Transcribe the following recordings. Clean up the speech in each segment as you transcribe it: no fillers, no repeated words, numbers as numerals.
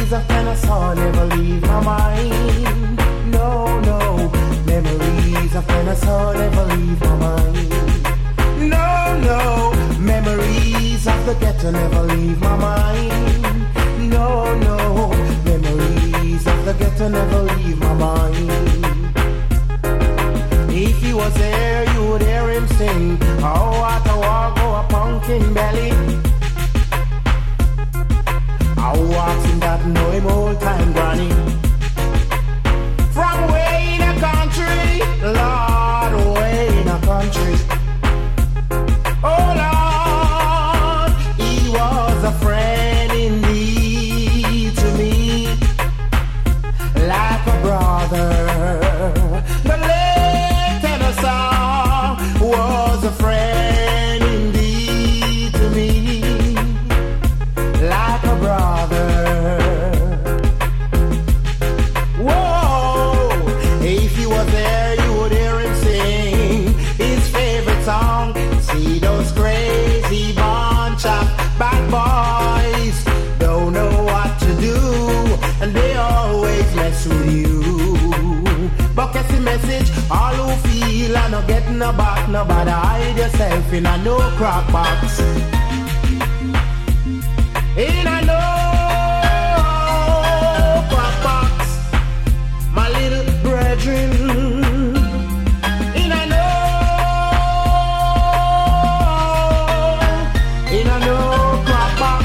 Memories of Kennesaw never leave my mind. No, no. Memories of Kennesaw never leave my mind. No, no. Memories of the ghetto never leave my mind. No, no. Memories of the ghetto never leave my mind. If he was there, you would hear him sing. Oh, what a walk, oh, a pumpkin belly. I walks in that know him old time granny. From way in the country, Lord, way in the country. Oh Lord, he was a friend indeed to me, like a brother. The late Kennesaw was a friend indeed to me, like a brother. Whoa, if he was there, you would hear him sing his favorite song. See those crazy bunch of bad boys, don't know what to do, and they always mess with you. But catch the message, all who feel and not getting no back, nobody hide yourself in a no crap box. In a no crap box, my little brethren. In a no crap box.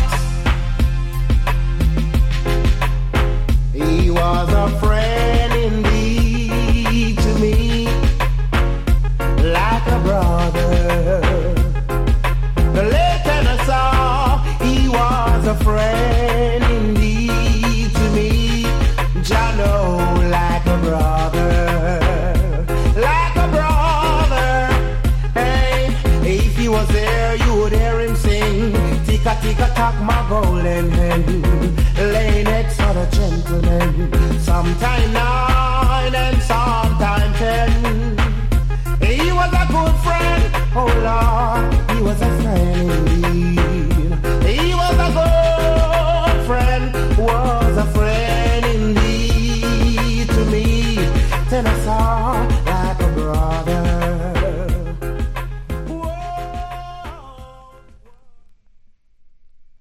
He was a friend indeed to me, like a brother. The late Kennesaw, he was a friend indeed to me. Jano, like a brother, like a brother. Hey, if he was there, you would hear him sing. Ticka ticka tock, my golden hen, lay next to the gentleman. Sometime 9 and sometime 10. He was a good friend, oh Lord, he was a friend.